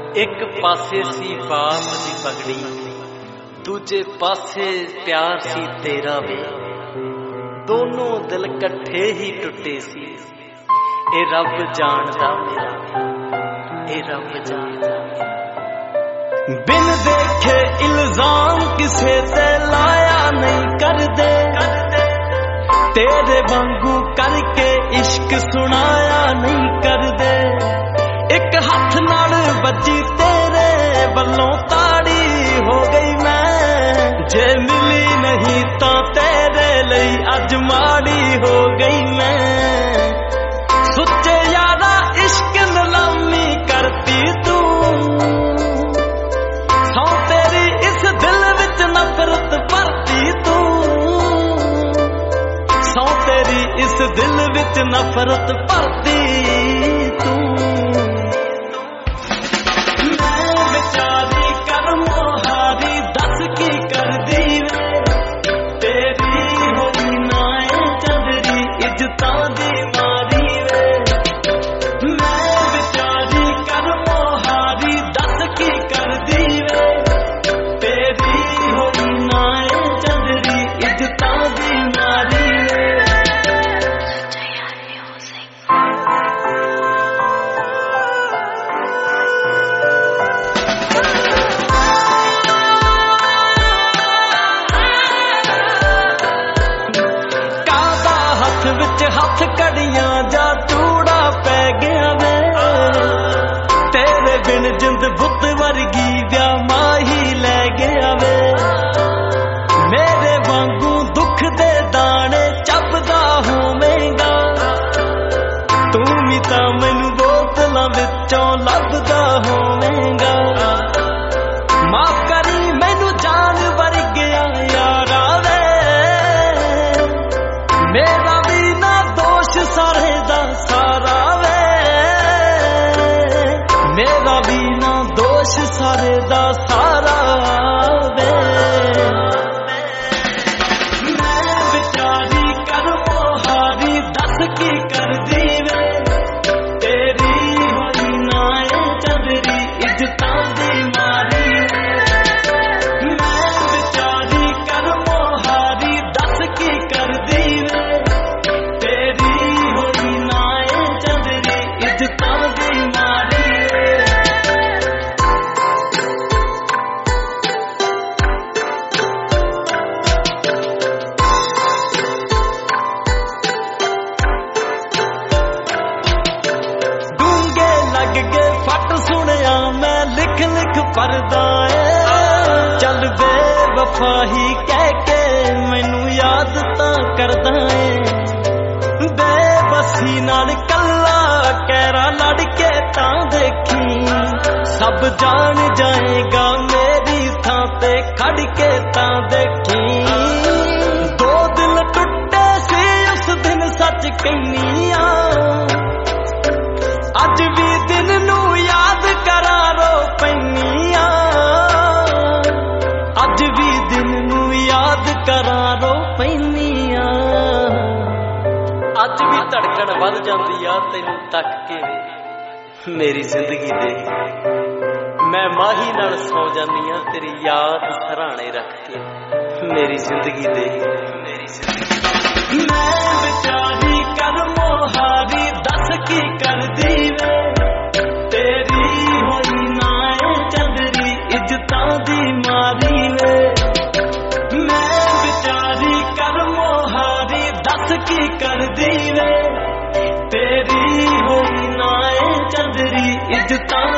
एक पासे सी बाप दी पगड़ी, दूजे पासे प्यार सी तेरा वे, दोनों दिल कट्ठे ही टुटे सी। ए रब जानदा मेरा, ए रब जानदा मेरा। बिन देखे इल्जाम किसे ते लाया नहीं करदे, तेरे वांगू करके इश्क सुनाया नहीं करदे। एक हाथ नाल बजी तेरे वल्लों ताड़ी हो गई मैं, जे मिली नहीं तो तेरे लई अज माड़ी हो गई मैं। सुच्चे यारा इश्क नीलामी करती तू, सौ तेरी इस दिल विच नफरत भरती तू, सौ तेरी इस दिल विच नफरत भरती तू। हथ कड़ियां जा चूड़ा पै गया वे, तेरे बिन जिंद बुत वर्गी व्या माही लै गया वे। मेरे वांगू दुख दे दाने चपदा होवेगा, तू भी तां मैनू बोतलां विचों लभदा होवेगा। माफ करी मैनू जान वर्गिया यारा वे, मेरा सारे दा सारा वे, मेरा भी ना दोष सारे दा सारा वे। मैं बेचारी कर मोहारी दस की कर दी वे, तेरी होई नाए चंदरी इज्जतां दी मारी। मैं बेचारी कर मोहारी दस की कर दी वे, फट सुनिया मैं लिख लिख पढ़दा ऐ, चल बेवफा ही कह के मैनू याद तां करदा ऐ। बेबसी नाल कल्ला कैरा लड़ के तां देखी, सब जान जाएगा मेरी थां ते खड़ के तां देखी। दो दिल टुटे सी उस दिन सच कहनी आ, अज भी दिन नू याद करा रो पैनिया, अज भी दिन नू याद करा रो पैनिया। अज भी धड़कन वध जाती आ तैनू तक के मेरी जिंदगी दे, मैं माही नाल सौ जानी आ तेरी याद सराणे रख के मेरी जिंदगी दे, मेरी जिंदगी। मैं बेचारी कर मोहारी दस की कर दी वे, तेरी होई नाए चंदरी इज्जतां दी मारी वे। मैं बेचारी कर मोहारी दस की कर दी वे, तेरी होई नाए चंदरी इज्जतां